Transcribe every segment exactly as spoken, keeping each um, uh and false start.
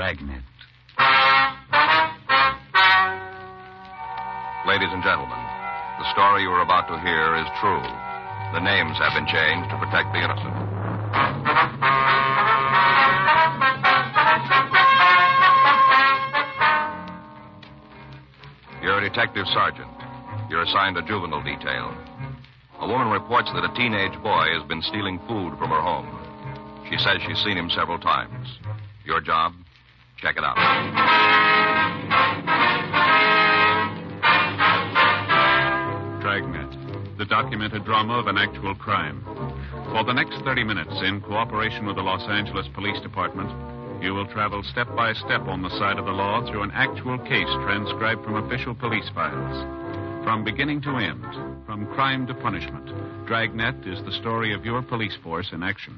Dragnet. Ladies and gentlemen, the story you are about to hear is true. The names have been changed to protect the innocent. You're a detective sergeant. You're assigned a juvenile detail. A woman reports that a teenage boy has been stealing food from her home. She says she's seen him several times. Your job? Check it out. Dragnet, the documented drama of an actual crime. For the next thirty minutes, in cooperation with the Los Angeles Police Department, you will travel step by step on the side of the law through an actual case transcribed from official police files. From beginning to end, from crime to punishment, Dragnet is the story of your police force in action.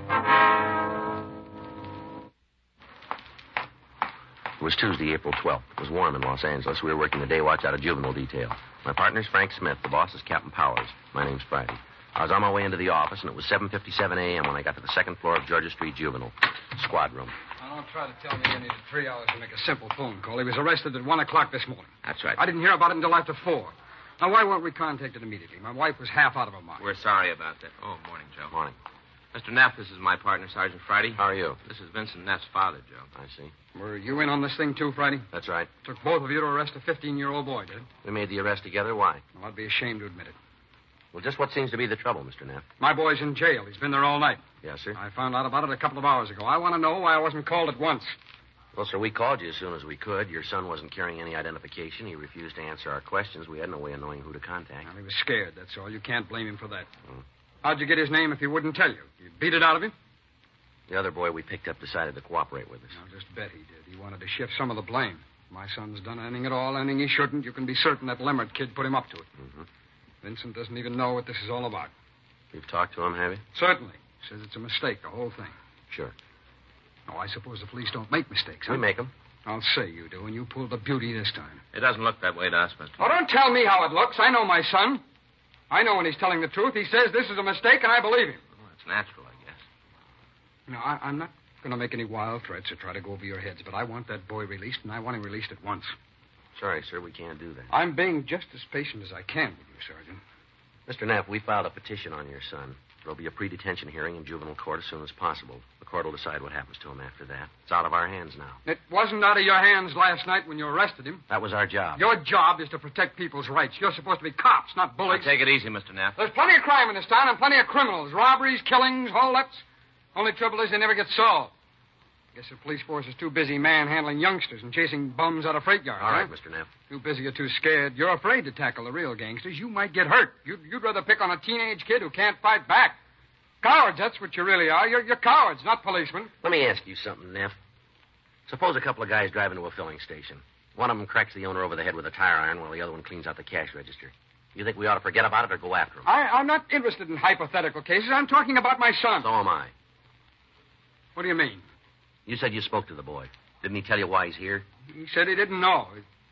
It was Tuesday, April twelfth. It was warm in Los Angeles. We were working the day watch out of juvenile detail. My partner's Frank Smith. The boss is Captain Powers. My name's Friday. I was on my way into the office, and it was seven fifty-seven a.m. when I got to the second floor of Georgia Street Juvenile. Squad room. Now, don't try to tell me you needed three hours to make a simple phone call. He was arrested at one o'clock this morning. That's right. I didn't hear about it until after four. Now, why weren't we contacted immediately? My wife was half out of her mind. We're sorry about that. Oh, morning, Joe. Morning. Mister Neff, this is my partner, Sergeant Friday. How are you? This is Vincent Neff's father, Joe. I see. Were you in on this thing, too, Friday? That's right. Took both of you to arrest a fifteen-year-old boy, did it? We made the arrest together. Why? Well, I'd be ashamed to admit it. Well, just what seems to be the trouble, Mister Neff? My boy's in jail. He's been there all night. Yes, sir. I found out about it a couple of hours ago. I want to know why I wasn't called at once. Well, sir, we called you as soon as we could. Your son wasn't carrying any identification. He refused to answer our questions. We had no way of knowing who to contact. Well, he was scared, that's all. You can't blame him for that. Hmm. How'd you get his name if he wouldn't tell you? You beat it out of him? The other boy we picked up decided to cooperate with us. I'll just bet he did. He wanted to shift some of the blame. My son's done anything at all, anything he shouldn't. You can be certain that Lemmert kid put him up to it. Mm-hmm. Vincent doesn't even know what this is all about. You've talked to him, have you? Certainly. Says it's a mistake, the whole thing. Sure. Oh, I suppose the police don't make mistakes, huh? We make them. I'll say you do, and you pulled the beauty this time. It doesn't look that way to us, Mister Oh, don't tell me how it looks. I know my son. I know when he's telling the truth. He says this is a mistake, and I believe him. Well, it's natural, I guess. No, I, I'm not going to make any wild threats or try to go over your heads, but I want that boy released, and I want him released at once. Sorry, sir, we can't do that. I'm being just as patient as I can with you, Sergeant. Mister Neff, we filed a petition on your son. There'll be a pre-detention hearing in juvenile court as soon as possible. The court will decide what happens to him after that. It's out of our hands now. It wasn't out of your hands last night when you arrested him. That was our job. Your job is to protect people's rights. You're supposed to be cops, not bullies. Now, take it easy, Mister Neff. There's plenty of crime in this town and plenty of criminals. Robberies, killings, holdups. Only trouble is they never get solved. Guess the police force is too busy manhandling youngsters and chasing bums out of freight yards. All right, huh? Mister Neff. Too busy or too scared. You're afraid to tackle the real gangsters. You might get hurt. You'd, you'd rather pick on a teenage kid who can't fight back. Cowards, that's what you really are. You're, you're cowards, not policemen. Let me ask you something, Neff. Suppose a couple of guys drive into a filling station. One of them cracks the owner over the head with a tire iron while the other one cleans out the cash register. You think we ought to forget about it or go after him? I, I'm not interested in hypothetical cases. I'm talking about my son. So am I. What do you mean? You said you spoke to the boy. Didn't he tell you why he's here? He said he didn't know.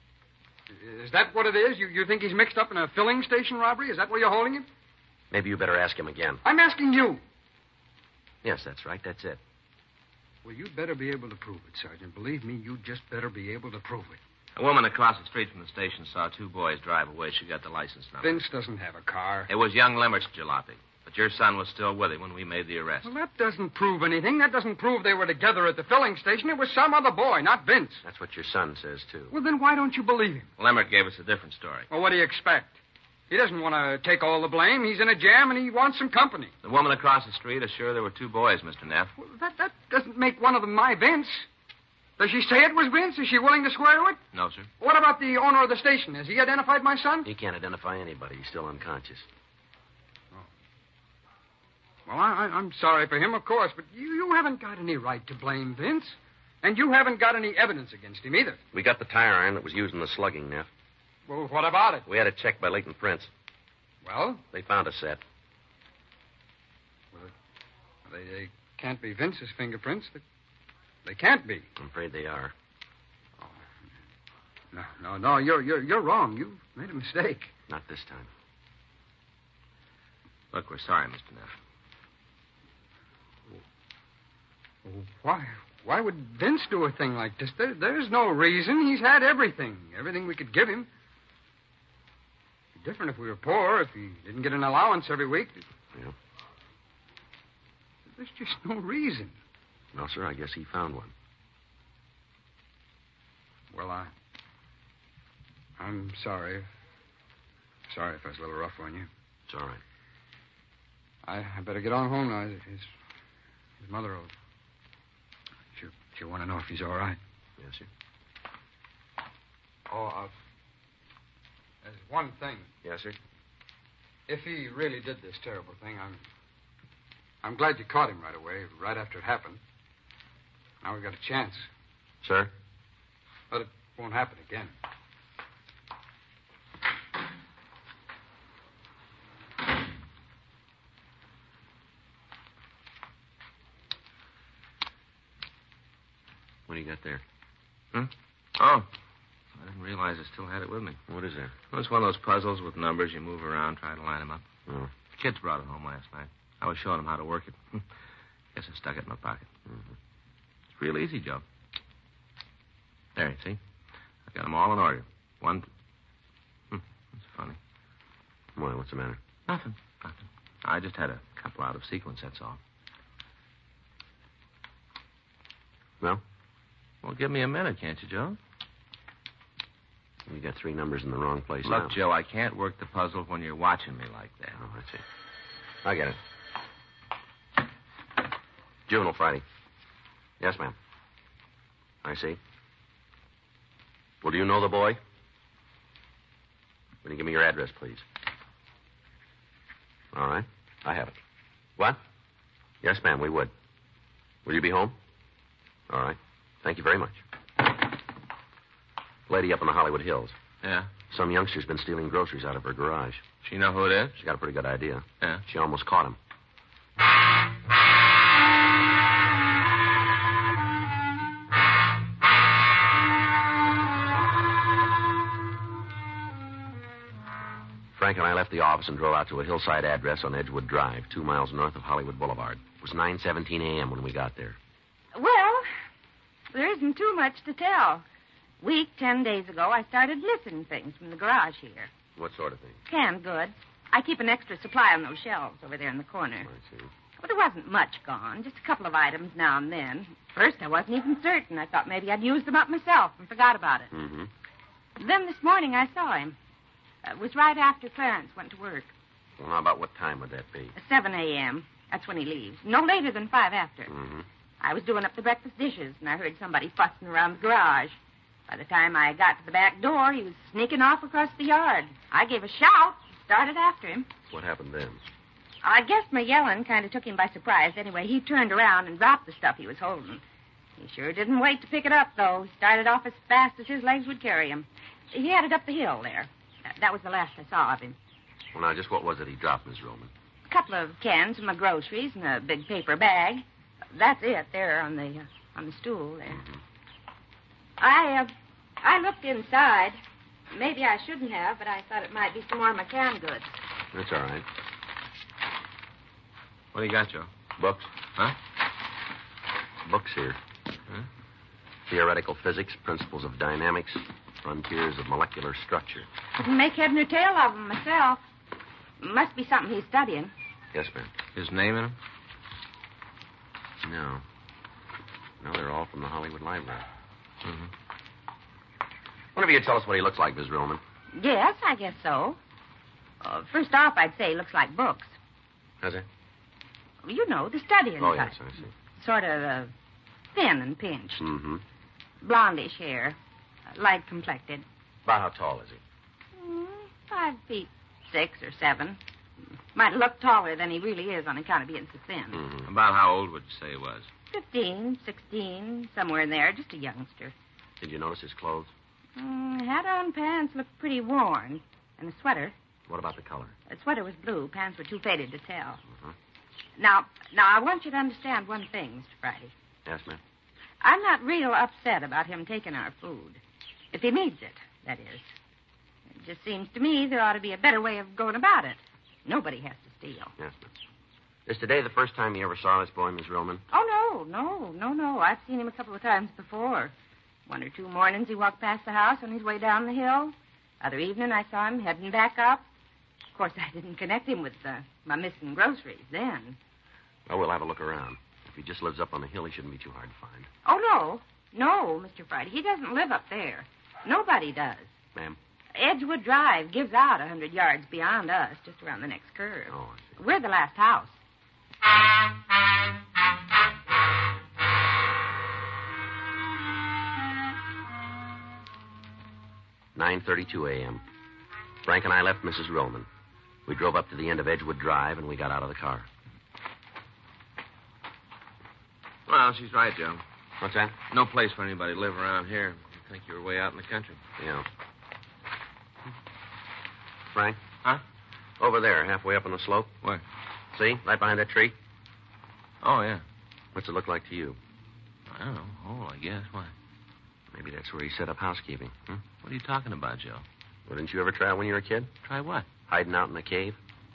Is that what it is? You, you think he's mixed up in a filling station robbery? Is that where you're holding him? Maybe you better ask him again. I'm asking you. Yes, that's right. That's it. Well, you'd better be able to prove it, Sergeant. Believe me, you'd just better be able to prove it. A woman across the street from the station saw two boys drive away. She got the license number. Vince doesn't have a car. It was young Lemmert's jalopy. But your son was still with him when we made the arrest. Well, that doesn't prove anything. That doesn't prove they were together at the filling station. It was some other boy, not Vince. That's what your son says, too. Well, then why don't you believe him? Lemmert gave us a different story. Well, what do you expect? He doesn't want to take all the blame. He's in a jam, and he wants some company. The woman across the street is sure there were two boys, Mister Neff. Well, that, that doesn't make one of them my Vince. Does she say it was Vince? Is she willing to swear to it? No, sir. What about the owner of the station? Has he identified my son? He can't identify anybody. He's still unconscious. Well, I, I'm sorry for him, of course, but you, you haven't got any right to blame Vince. And you haven't got any evidence against him either. We got the tire iron that was used in the slugging, Neff. Well, what about it? We had it checked by Leighton Prince. Well? They found a set. Well, they, they can't be Vince's fingerprints. They, they can't be. I'm afraid they are. Oh. No, no, no, you're, you're, you're wrong. You made a mistake. Not this time. Look, we're sorry, Mister Neff. Oh, why? Why would Vince do a thing like this? There, there's no reason. He's had everything. Everything we could give him. It'd be different if we were poor, if he didn't get an allowance every week. Yeah. There's just no reason. Well, sir, I guess he found one. Well, I... I'm sorry. Sorry if I was a little rough on you. It's all right. I, I better get on home now. His, his mother will... She'll, she'll want to know if he's all right. Yes, sir. Oh, uh, there's one thing. Yes, sir. If he really did this terrible thing, I'm... I'm glad you caught him right away, right after it happened. Now we've got a chance. Sir? But it won't happen again. What do you got there? Hmm? Oh. I didn't realize I still had it with me. What is there? Well, it's one of those puzzles with numbers. You move around, try to line them up. Oh. The kids brought it home last night. I was showing them how to work it. Guess I stuck it in my pocket. Mm-hmm. It's real easy, Joe. There, you see? I've got them all in order. One... Th- hmm, that's funny. Why, what's the matter? Nothing. Nothing. I just had a couple out of sequence, that's all. Well? Well, give me a minute, can't you, Joe? You got three numbers in the wrong place Look, now. Joe, I can't work the puzzle when you're watching me like that. Oh, I see. I get it. Juvenile Friday. Yes, ma'am. I see. Well, do you know the boy? Will you give me your address, please? All right. I have it. What? Yes, ma'am, we would. Will you be home? All right. Thank you very much. Lady up in the Hollywood Hills. Yeah? Some youngster's been stealing groceries out of her garage. She know who it is? She's got a pretty good idea. Yeah? She almost caught him. Frank and I left the office and drove out to a hillside address on Edgewood Drive, two miles north of Hollywood Boulevard. It was nine seventeen a.m. when we got there. Well, there isn't too much to tell. Week, ten days ago, I started missing things from the garage here. What sort of thing? Canned goods. I keep an extra supply on those shelves over there in the corner. I see. But there wasn't much gone, just a couple of items now and then. First, I wasn't even certain. I thought maybe I'd used them up myself and forgot about it. Mm-hmm. Then this morning, I saw him. Uh, it was right after Clarence went to work. Well, now, about what time would that be? seven a.m. That's when he leaves. No later than five after. Mm-hmm. I was doing up the breakfast dishes, and I heard somebody fussing around the garage. By the time I got to the back door, he was sneaking off across the yard. I gave a shout, started after him. What happened then? I guess my yelling kind of took him by surprise. Anyway, he turned around and dropped the stuff he was holding. He sure didn't wait to pick it up, though. He started off as fast as his legs would carry him. He headed up the hill there. That, that was the last I saw of him. Well, now, just what was it he dropped, Miss Roman? A couple of cans of my groceries and a big paper bag. That's it, there on the uh, on the stool there. Mm-hmm. I, uh, I looked inside. Maybe I shouldn't have, but I thought it might be some more of my canned goods. That's all right. What do you got, Joe? Books? Huh? Books here. Huh? Theoretical Physics, Principles of Dynamics, Frontiers of Molecular Structure. Couldn't make head nor tail of them myself. Must be something he's studying. Yes, ma'am. His name in him? No. No, they're all from the Hollywood Library. Mm-hmm. Wonder if you could tell us what he looks like, Miss Roman. Yes, I guess so. Uh, first off, I'd say he looks like books. Has he? You know, the studying Oh, type. yes, I see. Sort of uh, thin and pinched. Mm-hmm. Blondish hair. Uh, light complected. About how tall is he? Mm, five feet six or seven. Might look taller than he really is on account of being so thin. Mm-hmm. About how old would you say he was? Fifteen, sixteen, somewhere in there. Just a youngster. Did you notice his clothes? Mm, hat on, pants looked pretty worn. And the sweater. What about the color? The sweater was blue. Pants were too faded to tell. Mm-hmm. Now, now, I want you to understand one thing, Mister Friday. Yes, ma'am. I'm not real upset about him taking our food. If he needs it, that is. It just seems to me there ought to be a better way of going about it. Nobody has to steal. Yes, ma'am. Is today the first time you ever saw this boy, Miss Roman? Oh, no, no, no, no. I've seen him a couple of times before. One or two mornings he walked past the house on his way down the hill. Other evening I saw him heading back up. Of course, I didn't connect him with uh, my missing groceries then. Well, we'll have a look around. If he just lives up on the hill, he shouldn't be too hard to find. Oh, no. No, Mister Friday. He doesn't live up there. Nobody does. Ma'am? Edgewood Drive gives out a hundred yards beyond us, just around the next curve. Oh, I see. We're the last house. nine thirty-two a.m. Frank and I left Missus Roman. We drove up to the end of Edgewood Drive, and we got out of the car. Well, she's right, Joe. What's that? No place for anybody to live around here. I think you were way out in the country. Yeah. Frank? Huh? Over there, halfway up on the slope. Where? See? Right behind that tree. Oh, yeah. What's it look like to you? I don't know. Oh, I guess. Why? Maybe that's where he set up housekeeping. Hmm? What are you talking about, Joe? Well, didn't you ever try when you were a kid? Try what? Hiding out in a cave?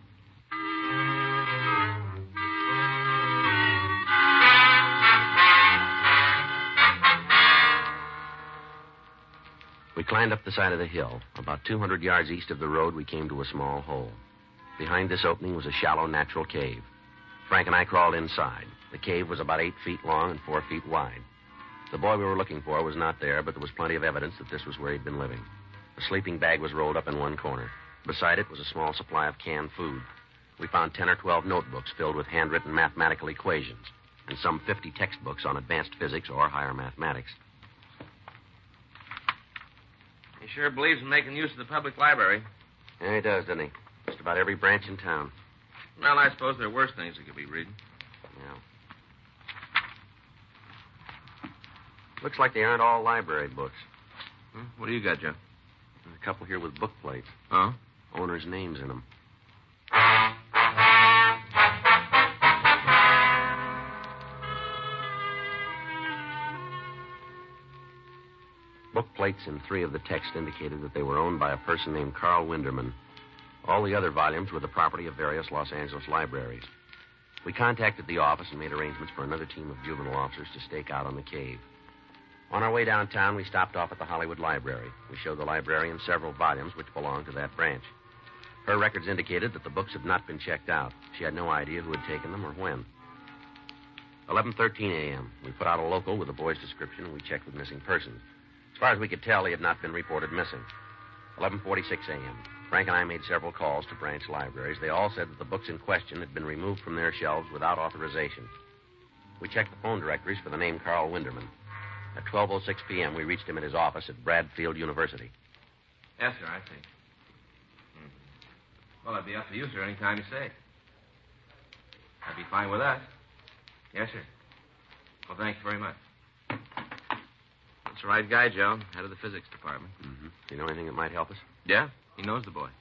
We climbed up the side of the hill. About two hundred yards east of the road, we came to a small hole. Behind this opening was a shallow natural cave. Frank and I crawled inside. The cave was about eight feet long and four feet wide. The boy we were looking for was not there, but there was plenty of evidence that this was where he'd been living. A sleeping bag was rolled up in one corner. Beside it was a small supply of canned food. We found ten or twelve notebooks filled with handwritten mathematical equations and some fifty textbooks on advanced physics or higher mathematics. He sure believes in making use of the public library. Yeah, he does, doesn't he? Just about every branch in town. Well, I suppose there are worse things he could be reading. Yeah. Looks like they aren't all library books. Hmm? What do you got, Joe? There's a couple here with book plates. Huh? Owners' names in them. Book plates in three of the texts indicated that they were owned by a person named Carl Winderman. All the other volumes were the property of various Los Angeles libraries. We contacted the office and made arrangements for another team of juvenile officers to stake out on the cave. On our way downtown, we stopped off at the Hollywood Library. We showed the librarian several volumes which belonged to that branch. Her records indicated that the books had not been checked out. She had no idea who had taken them or when. eleven thirteen a.m. We put out a local with the boy's description, and we checked with missing persons. As far as we could tell, he had not been reported missing. eleven forty-six a.m. Frank and I made several calls to branch libraries. They all said that the books in question had been removed from their shelves without authorization. We checked the phone directories for the name Carl Winderman. At twelve oh six p.m., we reached him at his office at Bradfield University. Yes, sir, I see. Mm-hmm. Well, it'd be up to you, sir, any time you say. That'd be fine with us. Yes, sir. Well, thank you very much. That's the right guy, Joe. Head of the physics department. Mm-hmm. Do you know anything that might help us? Yeah, he knows the boy.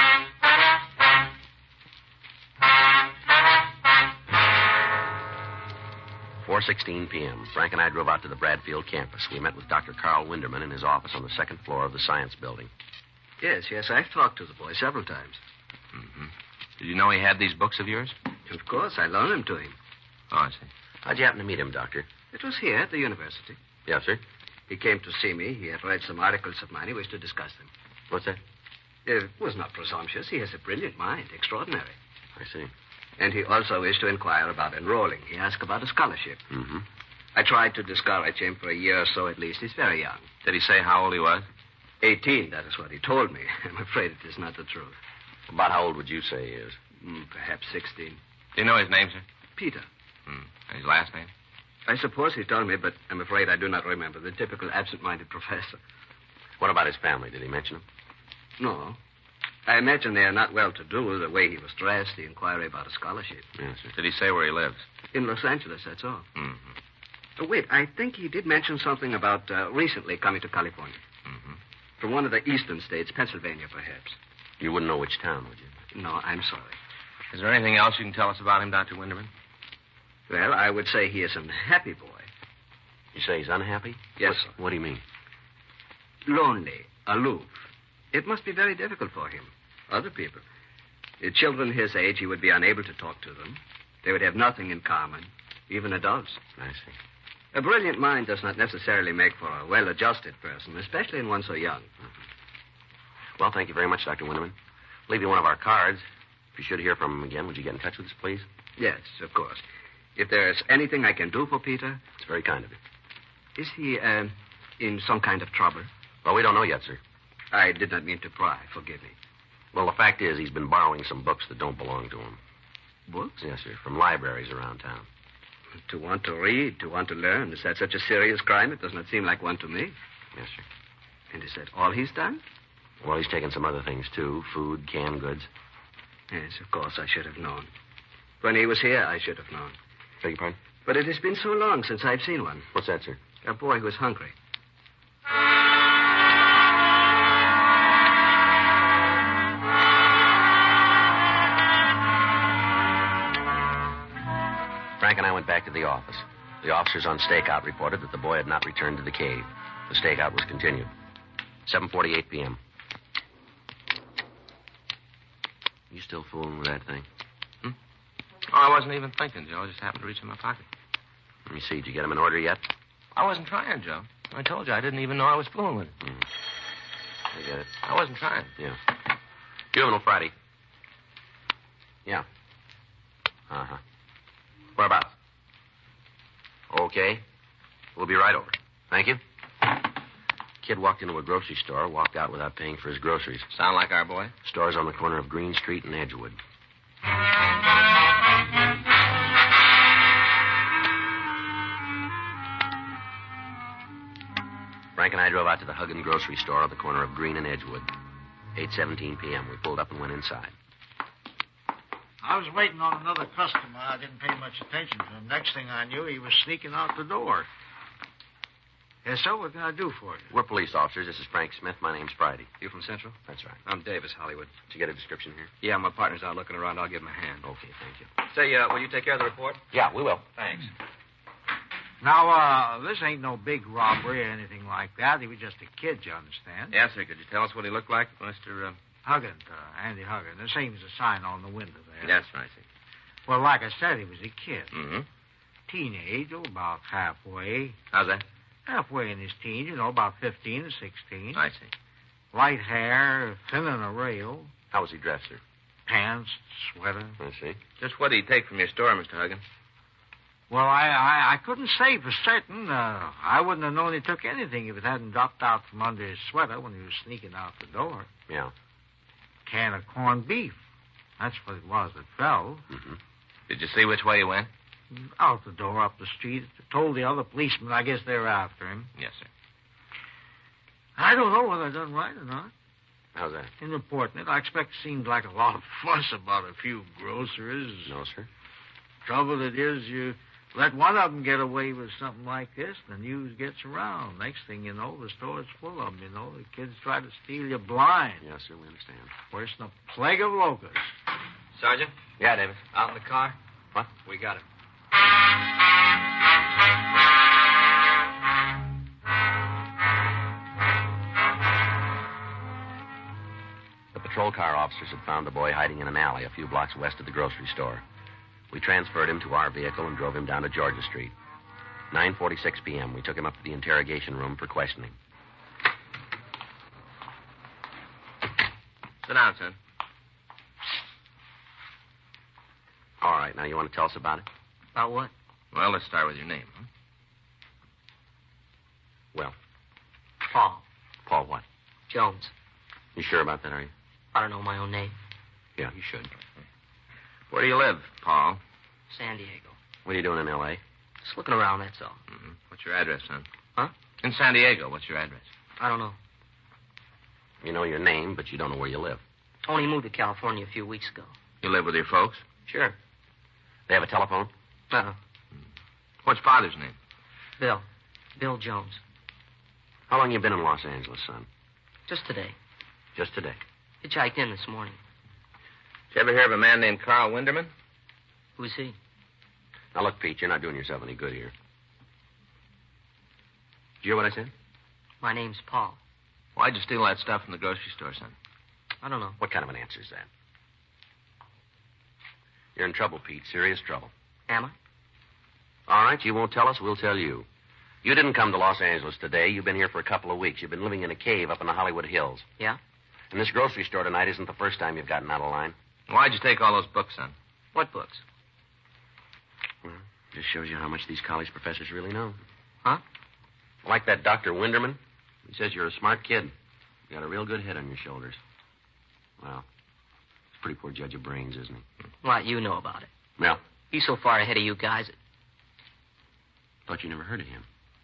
four sixteen p.m. Frank and I drove out to the Bradfield campus. We met with Doctor Carl Winderman in his office on the second floor of the science building. Yes, yes, I've talked to the boy several times. Mm-hmm. Did you know he had these books of yours? Of course, I loaned them to him. Oh, I see. How'd you happen to meet him, Doctor? It was here at the university. Yes, sir. He came to see me. He had read some articles of mine. He wished to discuss them. What's that? It was not presumptuous. He has a brilliant mind. Extraordinary. I see. And he also wished to inquire about enrolling. He asked about a scholarship. Mm-hmm. I tried to discourage him for a year or so at least. He's very young. Did he say how old he was? Eighteen, that is what he told me. I'm afraid it is not the truth. About how old would you say he is? Mm, perhaps sixteen. Do you know his name, sir? Peter. Hmm. And his last name? I suppose he told me, but I'm afraid I do not remember. The typical absent-minded professor. What about his family? Did he mention them? No. I imagine they are not well-to-do. The way he was dressed, the inquiry about a scholarship. Yes, sir. Did he say where he lives? In Los Angeles, that's all. Mm-hmm. Oh, wait, I think he did mention something about uh, recently coming to California. Mm-hmm. From one of the eastern states, Pennsylvania, perhaps. You wouldn't know which town, would you? No, I'm sorry. Is there anything else you can tell us about him, Doctor Winderman? Well, I would say he is an happy boy. You say he's unhappy? Yes, what, sir. What do you mean? Lonely, aloof. It must be very difficult for him. Other people. The children his age, he would be unable to talk to them. They would have nothing in common, even adults. I see. A brilliant mind does not necessarily make for a well-adjusted person, especially in one so young. Well, thank you very much, Doctor Winterman. Leave you one of our cards. If you should hear from him again, would you get in touch with us, please? Yes, of course. If there's anything I can do for Peter... It's very kind of you. Is he, uh, in some kind of trouble? Well, we don't know yet, sir. I did not mean to pry. Forgive me. Well, the fact is he's been borrowing some books that don't belong to him. Books? Yes, sir, from libraries around town. To want to read, to want to learn, is that such a serious crime? It does not seem like one to me. Yes, sir. And is that all he's done? Well, he's taken some other things, too. Food, canned goods. Yes, of course, I should have known. When he was here, I should have known. Beg your pardon? But it has been so long since I've seen one. What's that, sir? A boy who is hungry. Frank and I went back to the office. The officers on stakeout reported that the boy had not returned to the cave. The stakeout was continued. seven forty-eight p.m. You still fooling with that thing? Hmm? Oh, I wasn't even thinking, Joe. It just happened to reach in my pocket. Let me see. Did you get him in order yet? I wasn't trying, Joe. I told you I didn't even know I was fooling with it. Mm. I get it. I wasn't trying. Yeah. Juvenile Friday. Yeah. Uh-huh. Whereabouts? Okay. We'll be right over. Thank you. Kid walked into a grocery store, walked out without paying for his groceries. Sound like our boy? Store's on the corner of Green Street and Edgewood. Frank and I drove out to the Huggin grocery store on the corner of Green and Edgewood. eight seventeen p.m. We pulled up and went inside. I was waiting on another customer. I didn't pay much attention to him. Next thing I knew, he was sneaking out the door. Yes, sir? What can I do for you? We're police officers. This is Frank Smith. My name's Friday. You from Central? That's right. I'm Davis, Hollywood. Did you get a description here? Yeah, my partner's out looking around. I'll give him a hand. Okay, thank you. Say, uh, will you take care of the report? Yeah, we will. Thanks. Now, uh, this ain't no big robbery or anything like that. He was just a kid, you understand? Yes, sir. Could you tell us what he looked like, Mister Uh... Huggin, uh, Andy Huggin. The same as the sign on the window there. Yes, I see. Well, like I said, he was a kid. Mm-hmm. Teenage, oh, about halfway. How's that? Halfway in his teens, you know, about fifteen or sixteen. I see. Light hair, thin on a rail. How was he dressed, sir? Pants, sweater. I see. Just what did he take from your store, Mister Huggin? Well, I, I, I couldn't say for certain. Uh, I wouldn't have known he took anything if it hadn't dropped out from under his sweater when he was sneaking out the door. Yeah. Can of corned beef. That's what it was that fell. Mm-hmm. Did you see which way he went? Out the door, up the street. Told the other policemen. I guess they were after him. Yes, sir. I don't know whether I done right or not. How's that? In reporting it, I expect it seemed like a lot of fuss about a few groceries. No, sir. Trouble it is, you let one of them get away with something like this, the news gets around. Next thing you know, the store's full of them, you know. The kids try to steal you blind. Yes, sir, we understand. Worse than a plague of locusts. Sergeant? Yeah, Davis. Out in the car? What? We got him. The patrol car officers had found the boy hiding in an alley a few blocks west of the grocery store. We transferred him to our vehicle and drove him down to Georgia Street. nine forty-six p.m. We took him up to the interrogation room for questioning. Sit down, son. All right, now you want to tell us about it? About what? Well, let's start with your name, huh? Well, Paul Paul what? Jones. You sure about that, are you? I don't know my own name. Yeah, you should. Where do you live, Paul? San Diego. What are you doing in L A? Just looking around, that's all. Mm-hmm. What's your address, son? Huh? In San Diego. What's your address? I don't know. You know your name, but you don't know where you live. Only moved to California a few weeks ago. You live with your folks? Sure. They have a telephone? Uh-uh. What's father's name? Bill. Bill Jones. How long you been in Los Angeles, son? Just today. Just today. Hitchhiked in this morning. Did you ever hear of a man named Carl Winderman? Who's he? Now, look, Pete, you're not doing yourself any good here. Did you hear what I said? My name's Paul. Why'd you steal that stuff from the grocery store, son? I don't know. What kind of an answer is that? You're in trouble, Pete. Serious trouble. Am I? All right, you won't tell us, we'll tell you. You didn't come to Los Angeles today. You've been here for a couple of weeks. You've been living in a cave up in the Hollywood Hills. Yeah? And this grocery store tonight isn't the first time you've gotten out of line. Why'd you take all those books, son? What books? Well, just shows you how much these college professors really know. Huh? Like that Doctor Winderman. He says you're a smart kid. You got a real good head on your shoulders. Well, he's a pretty poor judge of brains, isn't he? What, you know about it? Well, He's so far ahead of you guys. thought you never heard of him.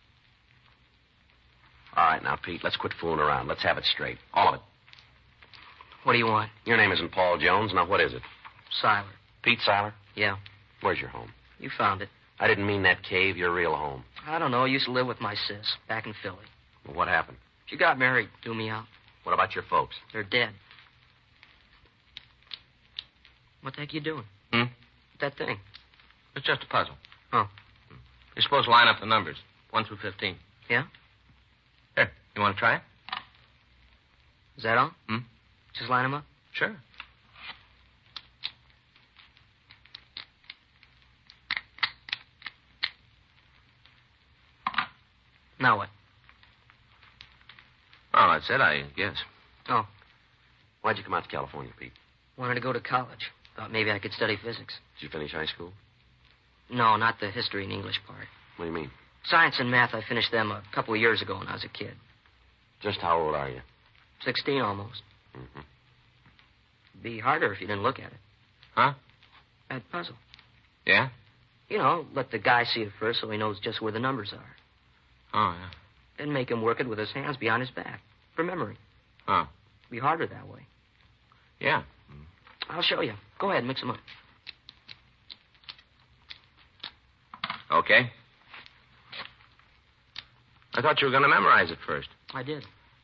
All right, now, Pete, let's quit fooling around. Let's have it straight. All of it. What do you want? Your name isn't Paul Jones. Now, what is it? Siler. Pete Siler? Yeah. Where's your home? You found it. I didn't mean that cave, your real home. I don't know. I used to live with my sis back in Philly. Well, what happened? She got married. Threw me out. What about your folks? They're dead. What the heck you doing? Hmm? That thing. It's just a puzzle. Oh. You're supposed to line up the numbers, one through fifteen. Yeah? Here, you want to try it? Is that all? Hmm? Just line them up? Sure. Now what? Oh, that's it, I guess. Oh, Why'd you come out to California, Pete? wanted to go to college. Thought maybe I could study physics. Did you finish high school? No, not the history and English part. What do you mean? Science and math, I finished them a couple of years ago when I was a kid. Just how old are you? Sixteen almost. Mm-hmm. It'd be harder if you didn't look at it. Huh? That puzzle. Yeah? You know, let the guy see it first so he knows just where the numbers are. Oh, yeah. Then make him work it with his hands behind his back. For memory. Oh. It'd be harder that way. Yeah. I'll show you. Go ahead, mix them up. Okay. I thought you were going to memorize it first. I did.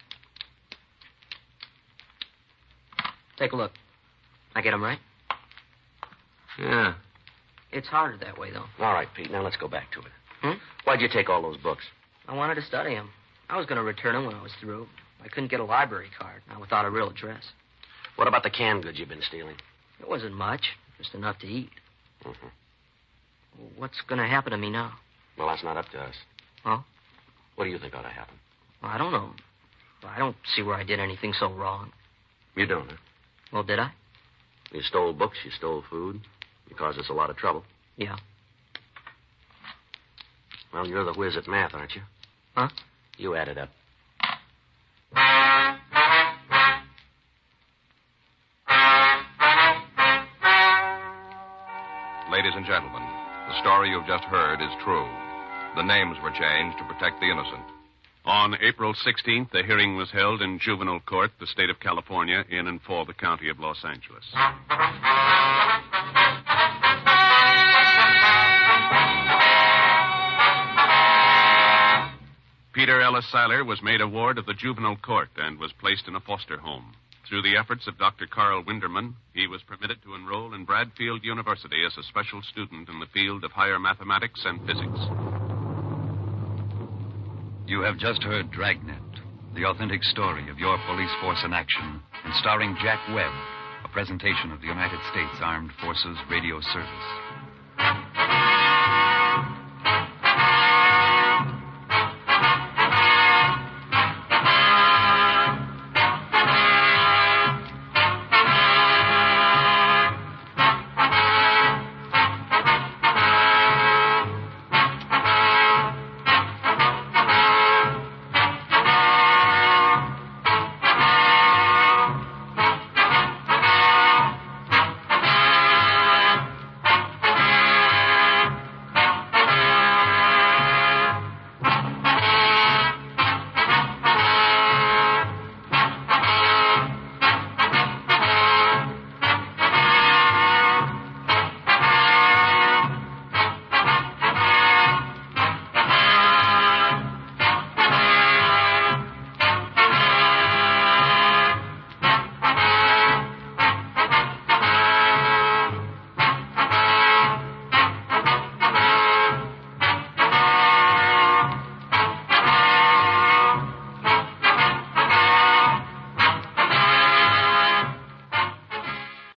Take a look. I get them right? Yeah. It's harder that way, though. All right, Pete, now let's go back to it. Hmm? Why'd you take all those books? I wanted to study them. I was going to return them when I was through. I couldn't get a library card, not without a real address. What about the canned goods you've been stealing? It wasn't much, just enough to eat. Mm-hmm. What's going to happen to me now? Well, that's not up to us. Huh? What do you think ought to happen? Well, I don't know. I don't see where I did anything so wrong. You don't, huh? Well, did I? You stole books, you stole food. You caused us a lot of trouble. Yeah. Well, you're the whiz at math, aren't you? Huh? You add it up. Ladies and gentlemen, the story you've just heard is true. The names were changed to protect the innocent. On April sixteenth, the hearing was held in juvenile court, the state of California, in and for the county of Los Angeles. Peter Ellis Siler was made a ward of the juvenile court and was placed in a foster home. Through the efforts of Doctor Carl Winderman, he was permitted to enroll in Bradfield University as a special student in the field of higher mathematics and physics. You have just heard Dragnet, the authentic story of your police force in action, and starring Jack Webb, a presentation of the United States Armed Forces Radio Service.